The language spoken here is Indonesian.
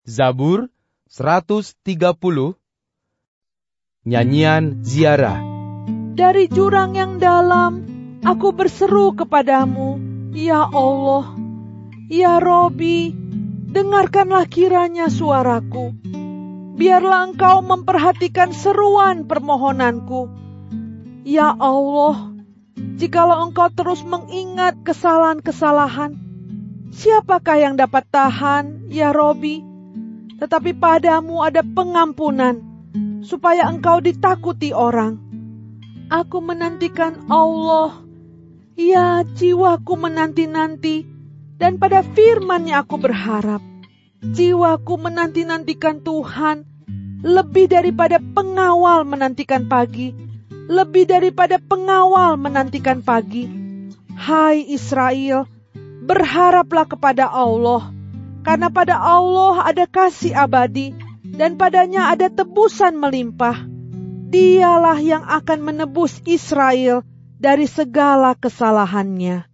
Zabur 130. Nyanyian ziarah. Dari jurang yang dalam, aku berseru kepadamu, ya Allah. Ya Robi, dengarkanlah kiranya suaraku. Biarlah Engkau memperhatikan seruan permohonanku. Ya Allah, jikalau Engkau terus mengingat kesalahan-kesalahan, siapakah yang dapat tahan, ya Robi? Tetapi padamu ada pengampunan, supaya Engkau ditakuti orang. Aku menantikan Allah, ya jiwaku menanti-nanti, dan pada firman-Nya aku berharap. Jiwaku menanti-nantikan Tuhan, lebih daripada pengawal menantikan pagi, lebih daripada pengawal menantikan pagi. Hai Israel, berharaplah kepada Allah, karena pada Allah ada kasih abadi, dan padanya ada tebusan melimpah. Dialah yang akan menebus Israel dari segala kesalahannya.